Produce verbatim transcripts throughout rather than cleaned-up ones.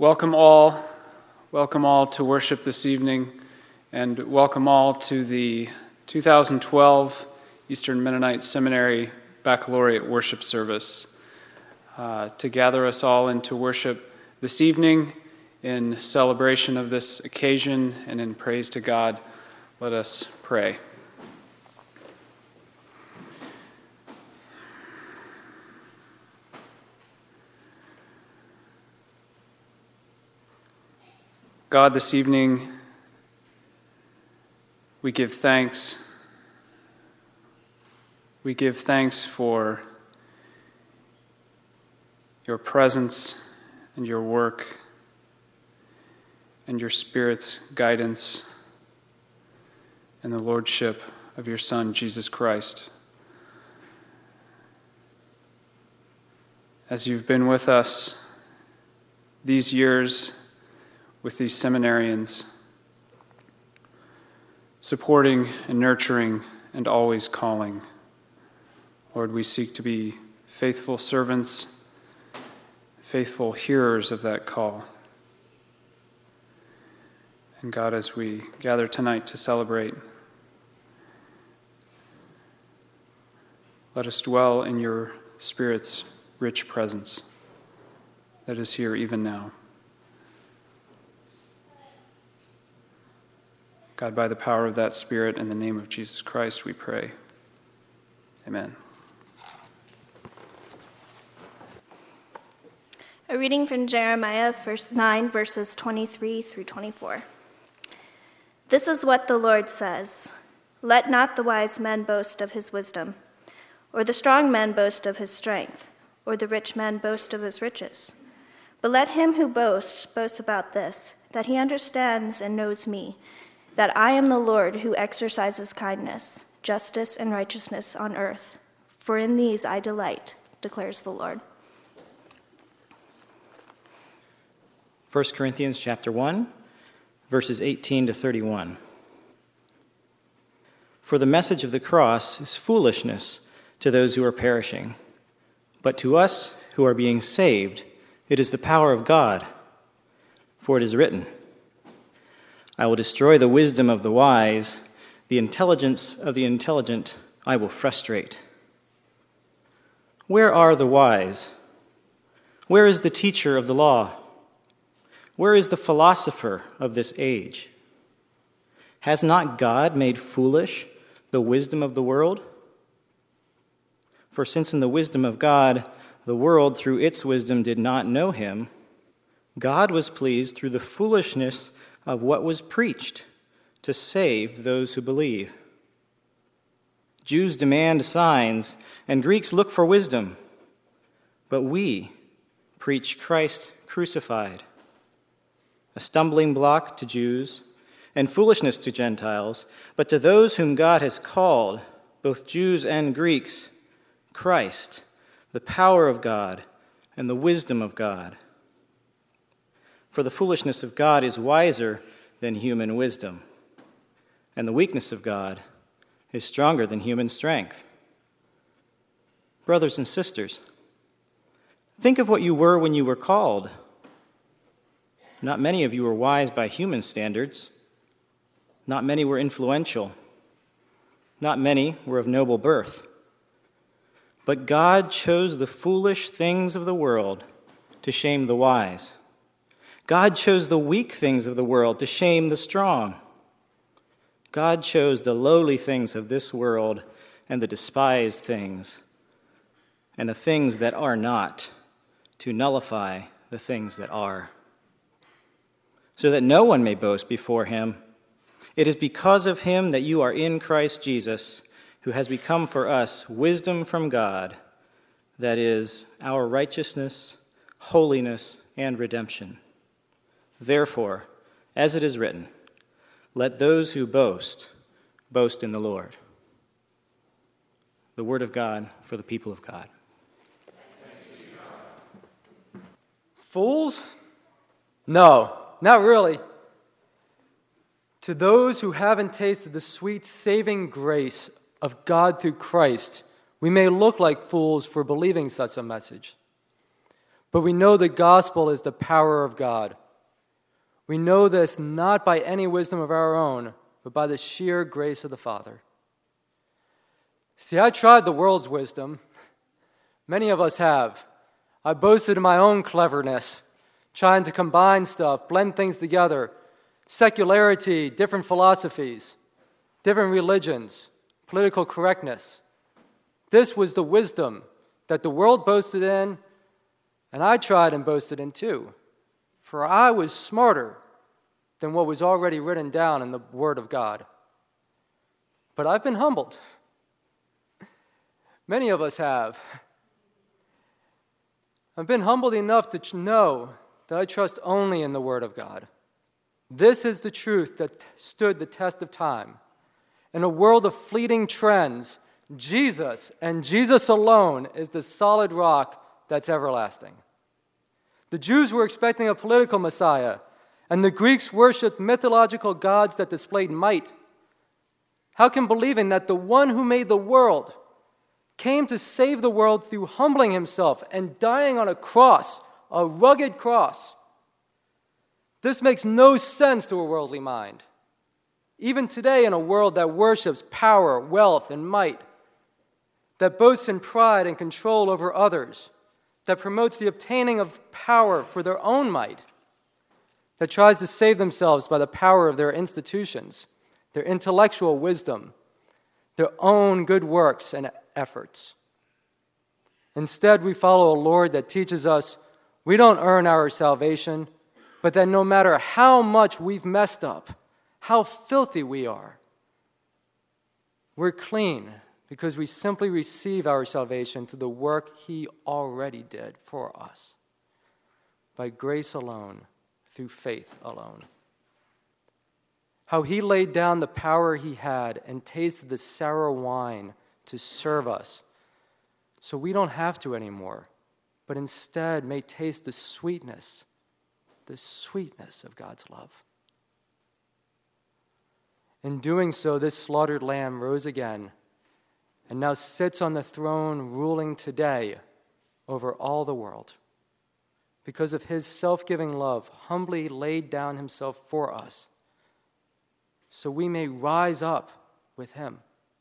Welcome all, welcome all to worship this evening, and welcome all to the two thousand twelve Eastern Mennonite Seminary Baccalaureate Worship Service. Uh, to gather us all into worship this evening in celebration of this occasion and in praise to God, let us pray. God, this evening, we give thanks. We give thanks for your presence and your work and your Spirit's guidance and the lordship of your Son, Jesus Christ. As you've been with us these years, with these seminarians, supporting and nurturing and always calling. Lord, we seek to be faithful servants, faithful hearers of that call. And God, as we gather tonight to celebrate, let us dwell in your Spirit's rich presence that is here even now. God, by the power of that Spirit, in the name of Jesus Christ, we pray. Amen. A reading from Jeremiah nine, verses twenty-three through twenty-four. This is what the Lord says: Let not the wise man boast of his wisdom, or the strong man boast of his strength, or the rich man boast of his riches. But let him who boasts boast about this, that he understands and knows me, that I am the Lord who exercises kindness, justice, and righteousness on earth. For in these I delight, declares the Lord. First Corinthians chapter one, verses eighteen to thirty-one. For the message of the cross is foolishness to those who are perishing, but to us who are being saved, it is the power of God. For it is written, I will destroy the wisdom of the wise, the intelligence of the intelligent I will frustrate. Where are the wise? Where is the teacher of the law? Where is the philosopher of this age? Has not God made foolish the wisdom of the world? For since in the wisdom of God, the world through its wisdom did not know him, God was pleased through the foolishness of what was preached to save those who believe. Jews demand signs, and Greeks look for wisdom, but we preach Christ crucified, a stumbling block to Jews and foolishness to Gentiles, but to those whom God has called, both Jews and Greeks, Christ, the power of God and the wisdom of God. For the foolishness of God is wiser than human wisdom, and the weakness of God is stronger than human strength. Brothers and sisters, think of what you were when you were called. Not many of you were wise by human standards. Not many were influential. Not many were of noble birth. But God chose the foolish things of the world to shame the wise. God chose the weak things of the world to shame the strong. God chose the lowly things of this world and the despised things and the things that are not to nullify the things that are, so that no one may boast before him. It is because of him that you are in Christ Jesus, who has become for us wisdom from God, that is, our righteousness, holiness, and redemption. Therefore, as it is written, let those who boast, boast in the Lord. The word of God for the people of God. Fools? No, not really. To those who haven't tasted the sweet saving grace of God through Christ, we may look like fools for believing such a message. But we know the gospel is the power of God. We know this not by any wisdom of our own, but by the sheer grace of the Father. See, I tried the world's wisdom. Many of us have. I boasted in my own cleverness, trying to combine stuff, blend things together, secularity, different philosophies, different religions, political correctness. This was the wisdom that the world boasted in, and I tried and boasted in too. For I was smarter than what was already written down in the Word of God. But I've been humbled. Many of us have. I've been humbled enough to know that I trust only in the Word of God. This is the truth that stood the test of time. In a world of fleeting trends, Jesus and Jesus alone is the solid rock that's everlasting. The Jews were expecting a political Messiah, and the Greeks worshipped mythological gods that displayed might. How can believing that the one who made the world came to save the world through humbling himself and dying on a cross, a rugged cross? This makes no sense to a worldly mind. Even today, in a world that worships power, wealth, and might, that boasts in pride and control over others, that promotes the obtaining of power for their own might, that tries to save themselves by the power of their institutions, their intellectual wisdom, their own good works and efforts. Instead, we follow a Lord that teaches us we don't earn our salvation, but that no matter how much we've messed up, how filthy we are, we're clean because we simply receive our salvation through the work He already did for us, by grace alone, through faith alone. How He laid down the power He had and tasted the sour wine to serve us, so we don't have to anymore, but instead may taste the sweetness, the sweetness of God's love. In doing so, this slaughtered lamb rose again and now sits on the throne ruling today over all the world. Because of His self-giving love, humbly laid down Himself for us, so we may rise up with Him.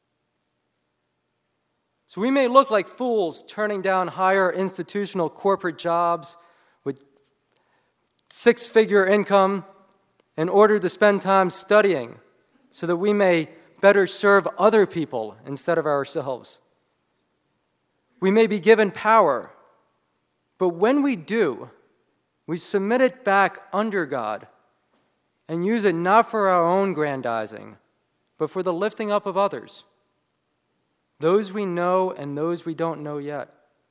So we may look like fools turning down higher institutional corporate jobs with six-figure income in order to spend time studying so that we may better serve other people instead of ourselves. We may be given power, but when we do, we submit it back under God and use it not for our own grandizing, but for the lifting up of others, those we know and those we don't know yet,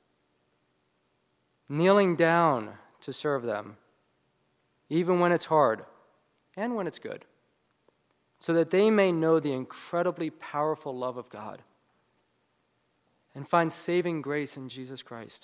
kneeling down to serve them, even when it's hard and when it's good, so that they may know the incredibly powerful love of God and find saving grace in Jesus Christ.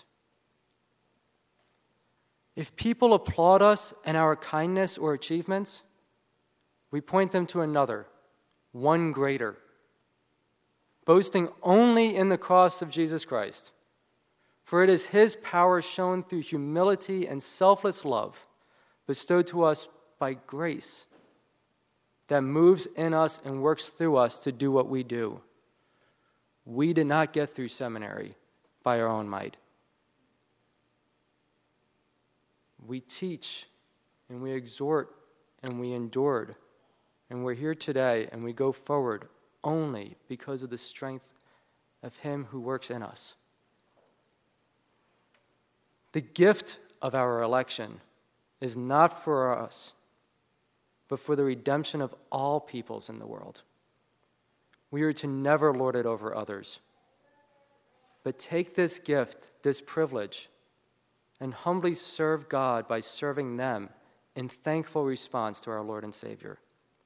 If people applaud us and our kindness or achievements, we point them to another, one greater, boasting only in the cross of Jesus Christ. For it is His power shown through humility and selfless love bestowed to us by grace that moves in us and works through us to do what we do. We did not get through seminary by our own might. We teach and we exhort and we endured, and we're here today and we go forward only because of the strength of Him who works in us. The gift of our election is not for us, but for the redemption of all peoples in the world. We are to never lord it over others, but take this gift, this privilege, and humbly serve God by serving them in thankful response to our Lord and Savior.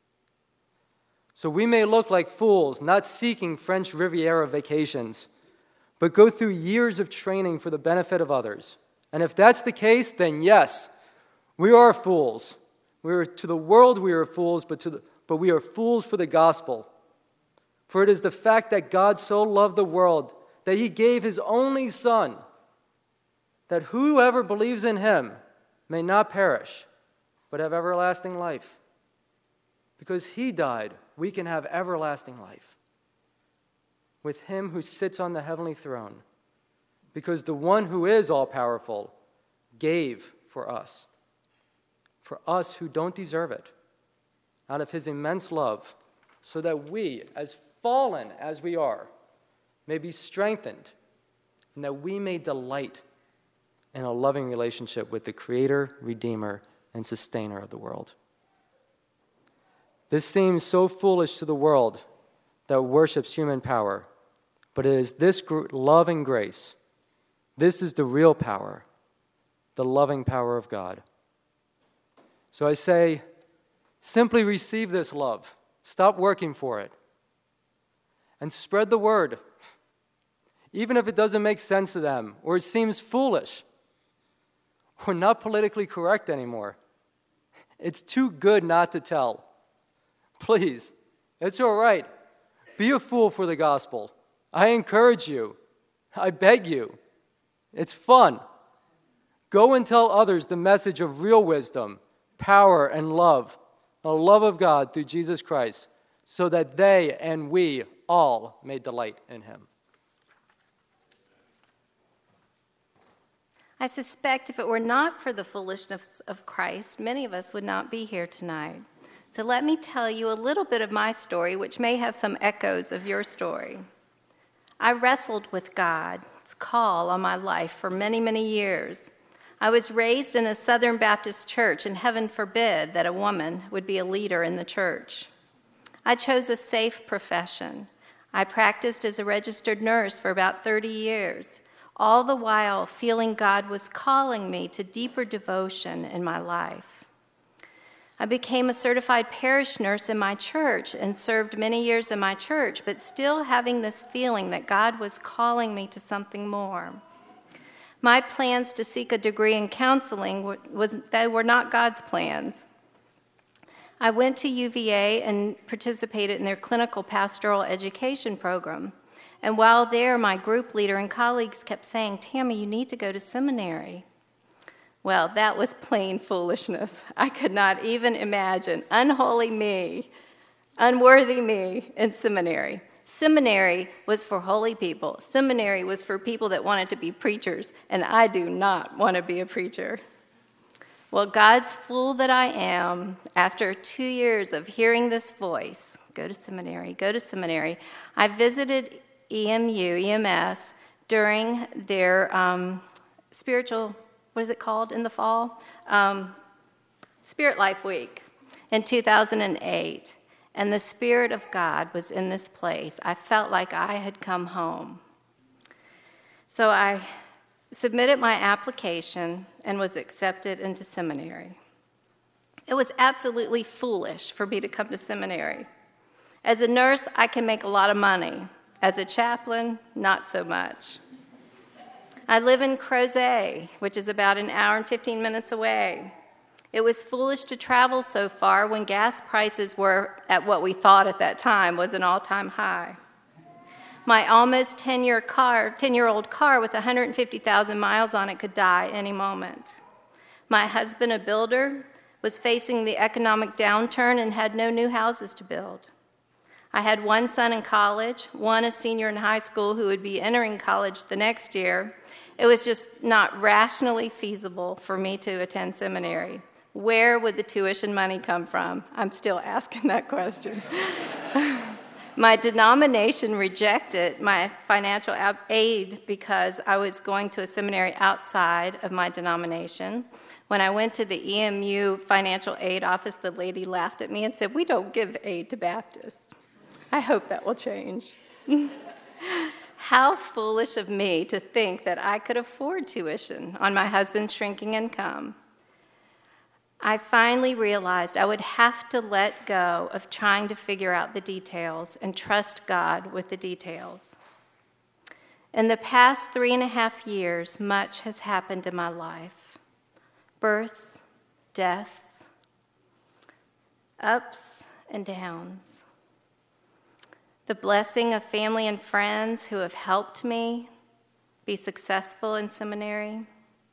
So we may look like fools, not seeking French Riviera vacations, but go through years of training for the benefit of others. And if that's the case, then yes, we are fools. We are, to the world we are fools, but, to the, but we are fools for the gospel. For it is the fact that God so loved the world that He gave His only Son, that whoever believes in him may not perish, but have everlasting life. Because he died, we can have everlasting life with him who sits on the heavenly throne, because the one who is all-powerful gave for us, for us who don't deserve it, out of his immense love, so that we, as fallen as we are, may be strengthened, and that we may delight in a loving relationship with the Creator, Redeemer, and Sustainer of the world. This seems so foolish to the world that worships human power, but it is this love and grace. This is the real power, the loving power of God. So I say, simply receive this love. Stop working for it. And spread the word, even if it doesn't make sense to them or it seems foolish or not politically correct anymore. It's too good not to tell. Please, it's all right. Be a fool for the gospel. I encourage you. I beg you. It's fun. Go and tell others the message of real wisdom, power, and love, the love of God through Jesus Christ, so that they and we all may delight in him. I suspect if it were not for the foolishness of Christ, many of us would not be here tonight. So let me tell you a little bit of my story, which may have some echoes of your story. I wrestled with God's call on my life for many, many years. I was raised in a Southern Baptist church, and heaven forbid that a woman would be a leader in the church. I chose a safe profession. I practiced as a registered nurse for about thirty years, all the while feeling God was calling me to deeper devotion in my life. I became a certified parish nurse in my church and served many years in my church, but still having this feeling that God was calling me to something more. My plans to seek a degree in counseling were, was, they were not God's plans. I went to U V A and participated in their clinical pastoral education program. And while there, my group leader and colleagues kept saying, "Tammy, you need to go to seminary." Well, that was plain foolishness. I could not even imagine unholy me, unworthy me in seminary. Seminary was for holy people. Seminary was for people that wanted to be preachers, and I do not want to be a preacher. Well, God's fool that I am, after two years of hearing this voice, go to seminary, go to seminary, I visited E M U, E M S, during their um, spiritual, what is it called in the fall? Um, Spirit Life Week in two thousand eight. And the Spirit of God was in this place. I felt like I had come home. So I submitted my application and was accepted into seminary. It was absolutely foolish for me to come to seminary. As a nurse, I can make a lot of money. As a chaplain, not so much. I live in Crozet, which is about an hour and fifteen minutes away. It was foolish to travel so far when gas prices were at what we thought at that time was an all-time high. My almost ten-year car, ten-year-old car with one hundred fifty thousand miles on it could die any moment. My husband, a builder, was facing the economic downturn and had no new houses to build. I had one son in college, one a senior in high school who would be entering college the next year. It was just not rationally feasible for me to attend seminary. Where would the tuition money come from? I'm still asking that question. My denomination rejected my financial aid because I was going to a seminary outside of my denomination. When I went to the E M U financial aid office, the lady laughed at me and said, "We don't give aid to Baptists." I hope that will change. How foolish of me to think that I could afford tuition on my husband's shrinking income. I finally realized I would have to let go of trying to figure out the details and trust God with the details. In the past three and a half years, much has happened in my life. Births, deaths, ups and downs. The blessing of family and friends who have helped me be successful in seminary,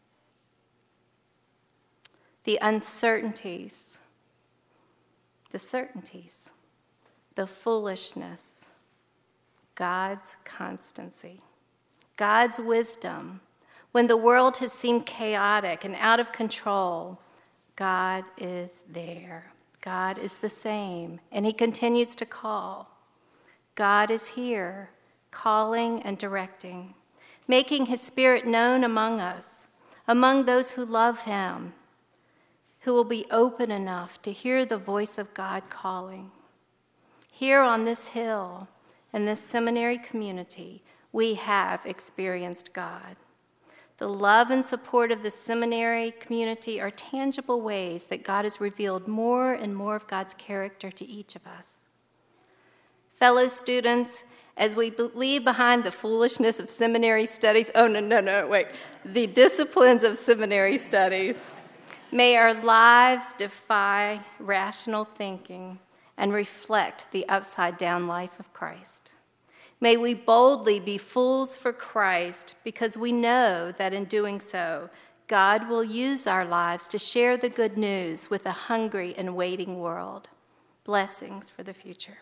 the uncertainties, the certainties, the foolishness, God's constancy, God's wisdom. When the world has seemed chaotic and out of control, God is there. God is the same, and he continues to call. God is here, calling and directing, making his Spirit known among us, among those who love him, who will be open enough to hear the voice of God calling. Here on this hill, in this seminary community, we have experienced God. The love and support of the seminary community are tangible ways that God has revealed more and more of God's character to each of us. Fellow students, as we leave behind the foolishness of seminary studies, oh, no, no, no, wait, the disciplines of seminary studies, may our lives defy rational thinking and reflect the upside-down life of Christ. May we boldly be fools for Christ because we know that in doing so, God will use our lives to share the good news with a hungry and waiting world. Blessings for the future.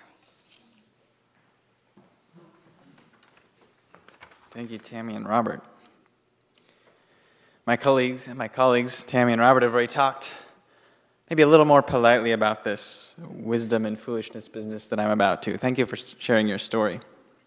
Thank you, Tammy and Robert. My colleagues, my colleagues, Tammy and Robert, have already talked maybe a little more politely about this wisdom and foolishness business that I'm about to. Thank you for sharing your story.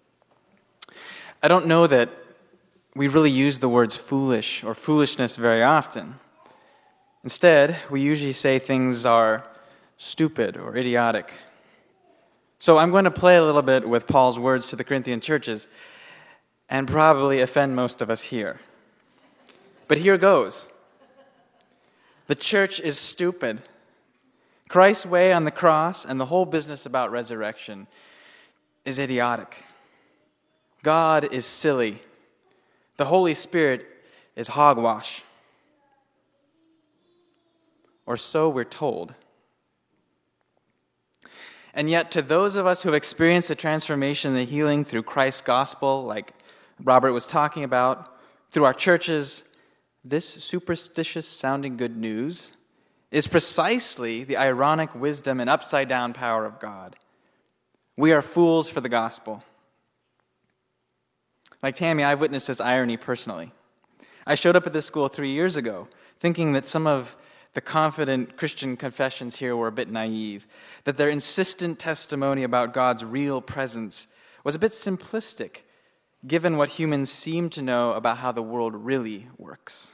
I don't know that we really use the words foolish or foolishness very often. Instead, we usually say things are stupid or idiotic. So I'm going to play a little bit with Paul's words to the Corinthian churches and probably offend most of us here. But here goes. The church is stupid. Christ's way on the cross and the whole business about resurrection is idiotic. God is silly. The Holy Spirit is hogwash. Or so we're told. And yet, to those of us who have experienced the transformation and the healing through Christ's gospel, like Robert was talking about, through our churches, this superstitious-sounding good news is precisely the ironic wisdom and upside-down power of God. We are fools for the gospel. Like Tammy, I've witnessed this irony personally. I showed up at this school three years ago, thinking that some of the confident Christian confessions here were a bit naive, that their insistent testimony about God's real presence was a bit simplistic, given what humans seem to know about how the world really works.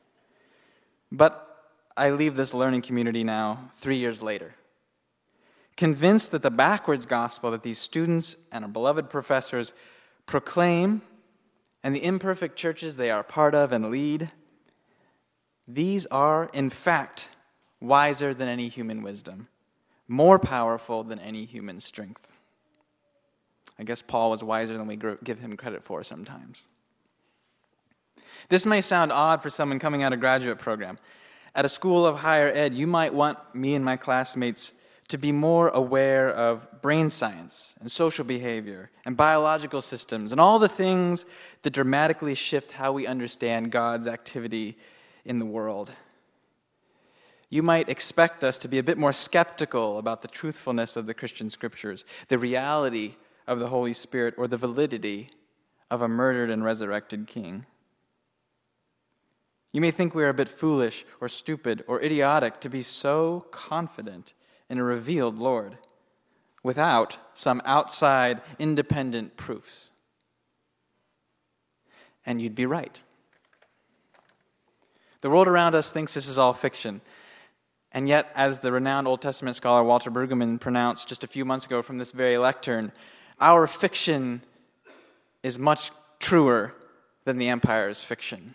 But I leave this learning community now, three years later, convinced that the backwards gospel that these students and our beloved professors proclaim, and the imperfect churches they are part of and lead, these are, in fact, wiser than any human wisdom, more powerful than any human strength. I guess Paul was wiser than we give him credit for sometimes. This may sound odd for someone coming out of a graduate program. At a school of higher ed, you might want me and my classmates to be more aware of brain science and social behavior and biological systems and all the things that dramatically shift how we understand God's activity in the world. You might expect us to be a bit more skeptical about the truthfulness of the Christian scriptures, the reality of the Holy Spirit, or the validity of a murdered and resurrected king. You may think we are a bit foolish or stupid or idiotic to be so confident in a revealed Lord without some outside independent proofs. And you'd be right. The world around us thinks this is all fiction. And yet, as the renowned Old Testament scholar Walter Brueggemann pronounced just a few months ago from this very lectern, our fiction is much truer than the empire's fiction.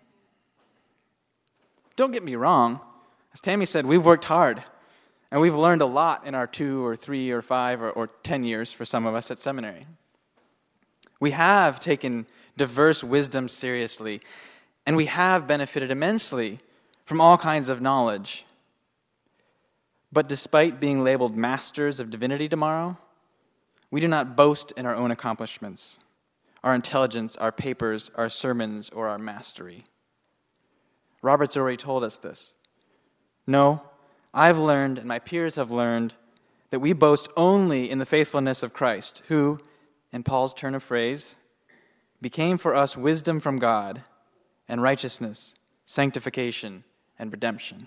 Don't get me wrong. As Tammy said, we've worked hard. And we've learned a lot in our two or three or five or, or ten years for some of us at seminary. We have taken diverse wisdom seriously, and we have benefited immensely from all kinds of knowledge. But despite being labeled masters of divinity tomorrow, we do not boast in our own accomplishments, our intelligence, our papers, our sermons, or our mastery. Robert's already told us this. No, I've learned, and my peers have learned, that we boast only in the faithfulness of Christ, who, in Paul's turn of phrase, became for us wisdom from God and righteousness, sanctification, and redemption.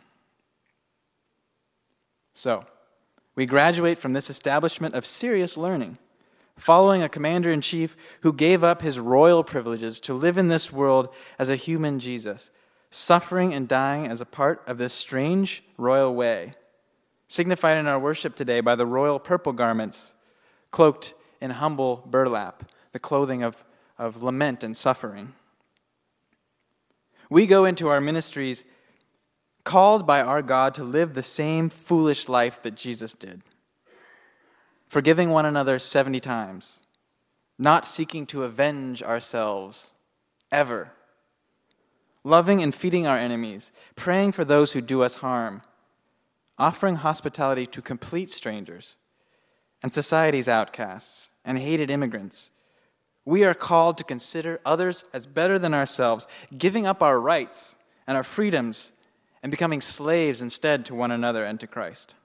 So, we graduate from this establishment of serious learning, following a commander-in-chief who gave up his royal privileges to live in this world as a human Jesus, suffering and dying as a part of this strange royal way, signified in our worship today by the royal purple garments, cloaked in humble burlap, the clothing of, of lament and suffering. We go into our ministries called by our God to live the same foolish life that Jesus did, forgiving one another seventy times, not seeking to avenge ourselves ever, loving and feeding our enemies, praying for those who do us harm, offering hospitality to complete strangers and society's outcasts and hated immigrants. We are called to consider others as better than ourselves, giving up our rights and our freedoms and becoming slaves instead to one another and to Christ.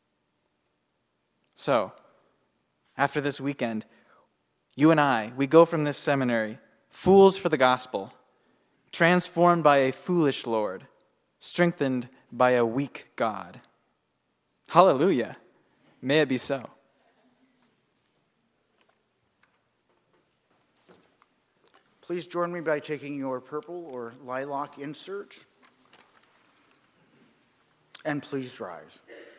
So, after this weekend, you and I, we go from this seminary, fools for the gospel, transformed by a foolish Lord, strengthened by a weak God. Hallelujah. May it be so. Please join me by taking your purple or lilac insert. And please rise.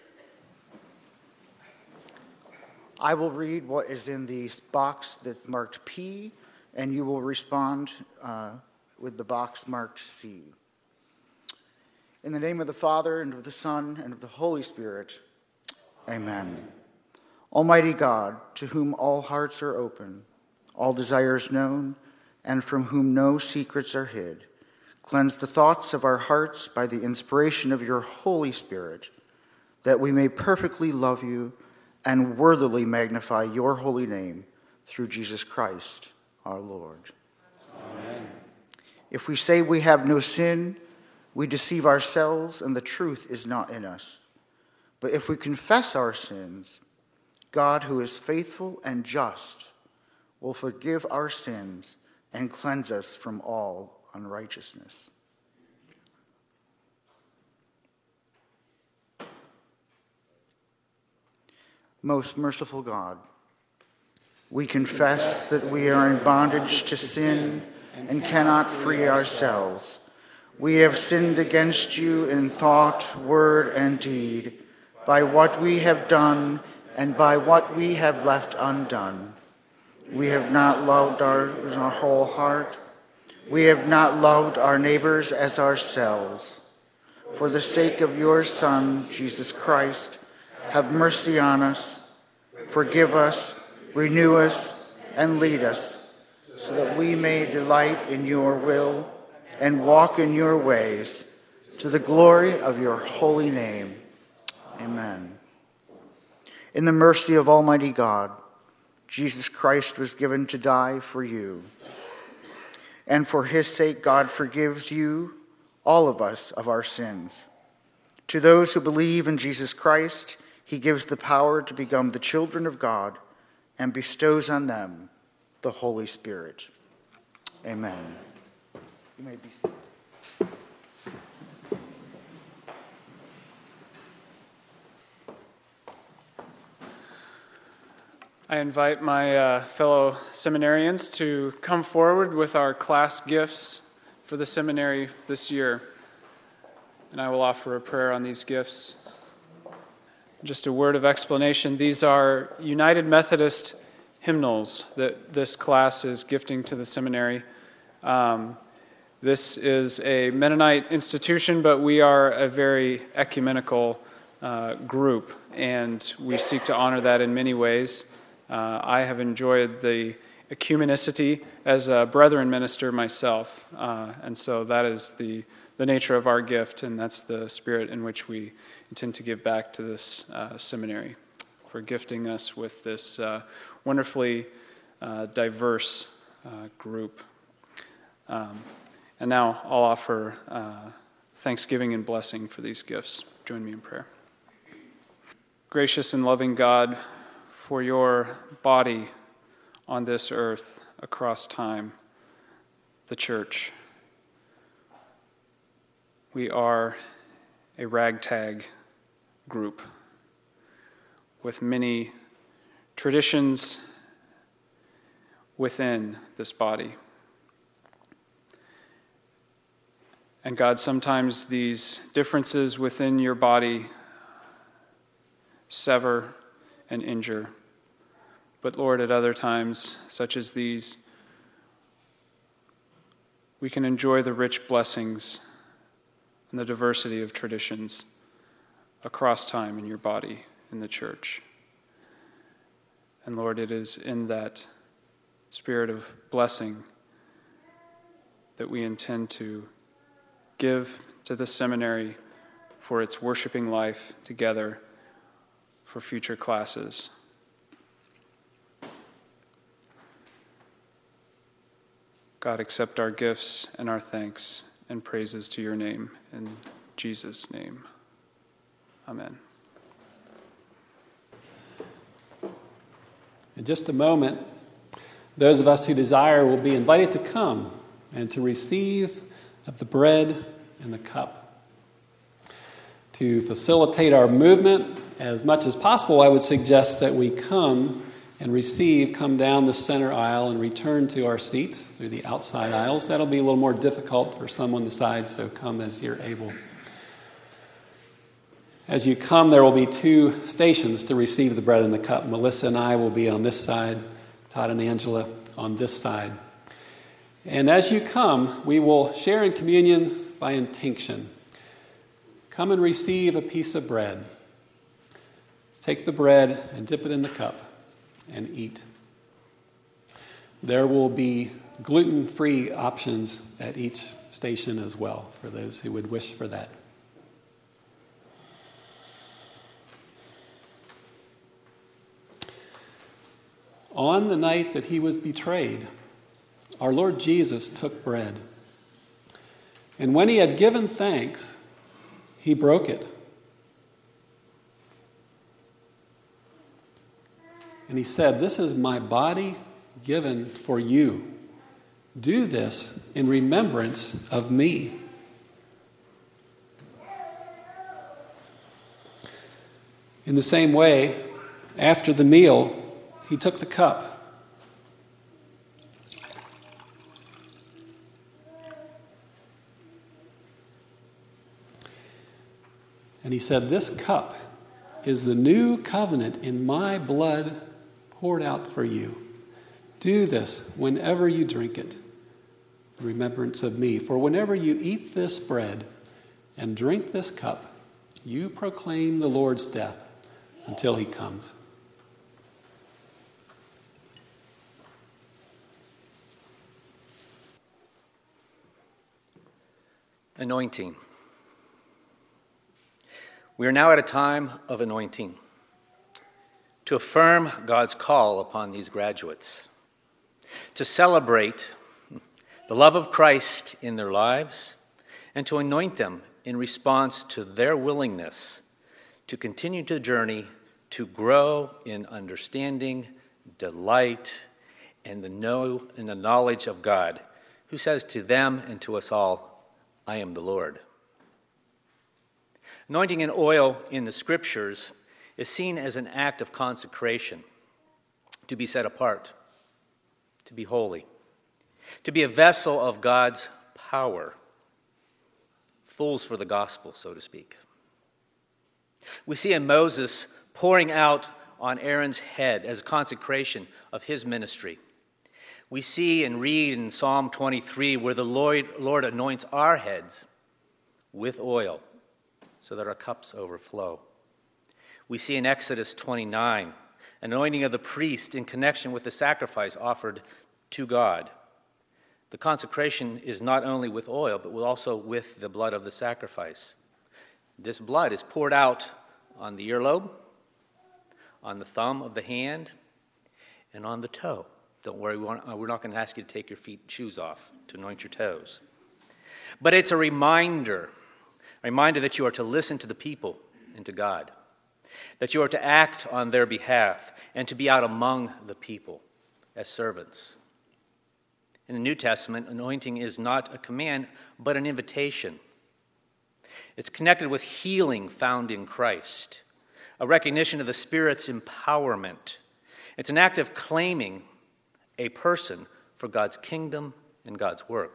I will read what is in the box that's marked P, and you will respond uh, with the box marked C. In the name of the Father, and of the Son, and of the Holy Spirit, amen. Almighty God, to whom all hearts are open, all desires known, and from whom no secrets are hid, cleanse the thoughts of our hearts by the inspiration of your Holy Spirit, that we may perfectly love you and worthily magnify your holy name through Jesus Christ, our Lord. Amen. If we say we have no sin, we deceive ourselves and the truth is not in us. But if we confess our sins, God, who is faithful and just, will forgive our sins and cleanse us from all unrighteousness. Most merciful God, we confess that we are in bondage to sin and cannot free ourselves. We have sinned against you in thought, word, and deed, by what we have done and by what we have left undone. We have not loved our, our whole heart. We have not loved our neighbors as ourselves. For the sake of your Son, Jesus Christ, have mercy on us, forgive us, renew us, and lead us, so that we may delight in your will and walk in your ways, to the glory of your holy name. Amen. In the mercy of Almighty God, Jesus Christ was given to die for you. And for his sake, God forgives you, all of us, of our sins. To those who believe in Jesus Christ, he gives the power to become the children of God and bestows on them the Holy Spirit. Amen. You may be seated. I invite my uh, fellow seminarians to come forward with our class gifts for the seminary this year. And I will offer a prayer on these gifts. Just a word of explanation. These are United Methodist hymnals that this class is gifting to the seminary. Um, this is a Mennonite institution, but we are a very ecumenical uh, group, and we seek to honor that in many ways. Uh, I have enjoyed the ecumenicity as a brethren minister myself, uh, and so that is the, the nature of our gift, and that's the spirit in which we intend to give back to this uh, seminary for gifting us with this uh, wonderfully uh, diverse uh, group. Um, and now I'll offer uh, thanksgiving and blessing for these gifts. Join join me in prayer? Gracious and loving God, for your body on this earth across time, the church, we are a ragtag group with many traditions within this body. And God, sometimes these differences within your body sever and injure. But Lord, at other times, such as these, we can enjoy the rich blessings and the diversity of traditions across time in your body, in the church. And Lord, it is in that spirit of blessing that we intend to give to the seminary for its worshiping life together for future classes. God, accept our gifts and our thanks and praises to your name. In Jesus' name, amen. In just a moment, those of us who desire will be invited to come and to receive of the bread and the cup. To facilitate our movement as much as possible, I would suggest that we come and receive, come down the center aisle and return to our seats through the outside aisles. That'll be a little more difficult for some on the side, so come as you're able. As you come, there will be two stations to receive the bread and the cup. Melissa and I will be on this side, Todd and Angela on this side. And as you come, we will share in communion by intinction. Come and receive a piece of bread. Take the bread and dip it in the cup and eat. There will be gluten-free options at each station as well for those who would wish for that. On the night that he was betrayed, our Lord Jesus took bread. And when he had given thanks, he broke it. And he said, "This is my body given for you. Do this in remembrance of me." In the same way, after the meal, he took the cup. And he said, "This cup is the new covenant in my blood poured out for you. Do this whenever you drink it, in remembrance of me. For whenever you eat this bread and drink this cup, you proclaim the Lord's death until he comes." Anointing. We are now at a time of anointing to affirm God's call upon these graduates, to celebrate the love of Christ in their lives, and to anoint them in response to their willingness to continue the journey to grow in understanding, delight, and the know and the knowledge of God, who says to them and to us all, "I am the Lord." Anointing in oil in the Scriptures is seen as an act of consecration, to be set apart, to be holy, to be a vessel of God's power, fools for the gospel, so to speak. We see in Moses pouring out on Aaron's head as a consecration of his ministry. We see and read in Psalm twenty-three where the Lord, Lord anoints our heads with oil so that our cups overflow. We see in Exodus twenty-nine anointing of the priest in connection with the sacrifice offered to God. The consecration is not only with oil, but also with the blood of the sacrifice. This blood is poured out on the earlobe, on the thumb of the hand, and on the toe. Don't worry, we're not going to ask you to take your feet shoes off to anoint your toes. But it's a reminder A reminder that you are to listen to the people and to God, that you are to act on their behalf and to be out among the people as servants. In the New Testament, anointing is not a command, but an invitation. It's connected with healing found in Christ, a recognition of the Spirit's empowerment. It's an act of claiming a person for God's kingdom and God's work.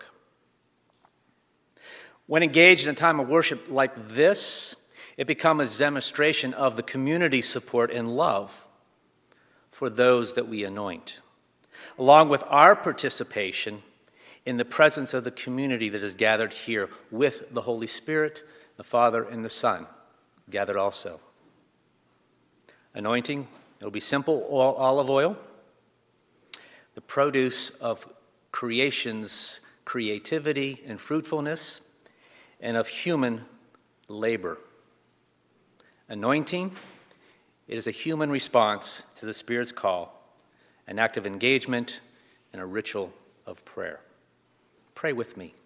When engaged in a time of worship like this, it becomes a demonstration of the community support and love for those that we anoint, along with our participation in the presence of the community that is gathered here with the Holy Spirit, the Father, and the Son, gathered also. Anointing, it'll be simple olive oil, the produce of creation's creativity and fruitfulness, and of human labor. Anointing, it is a human response to the Spirit's call, an act of engagement, and a ritual of prayer. Pray with me.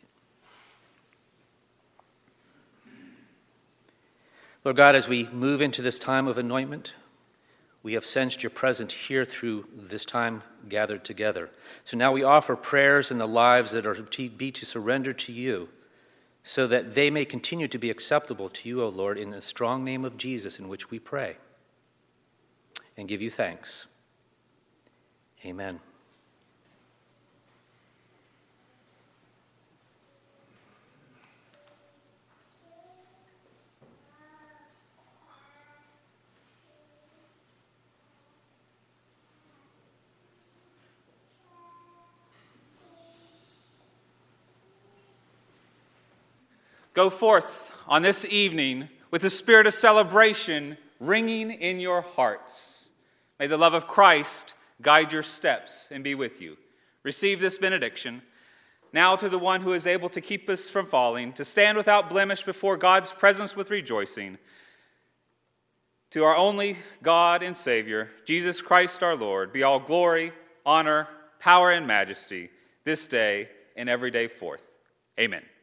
Lord God, as we move into this time of anointment, we have sensed your presence here through this time gathered together. So now we offer prayers in the lives that are to be to surrender to you, so that they may continue to be acceptable to you, O Lord, in the strong name of Jesus in which we pray and give you thanks. Amen. Go forth on this evening with the spirit of celebration ringing in your hearts. May the love of Christ guide your steps and be with you. Receive this benediction. Now to the one who is able to keep us from falling, to stand without blemish before God's presence with rejoicing. To our only God and Savior, Jesus Christ our Lord, be all glory, honor, power, and majesty this day and every day forth. Amen.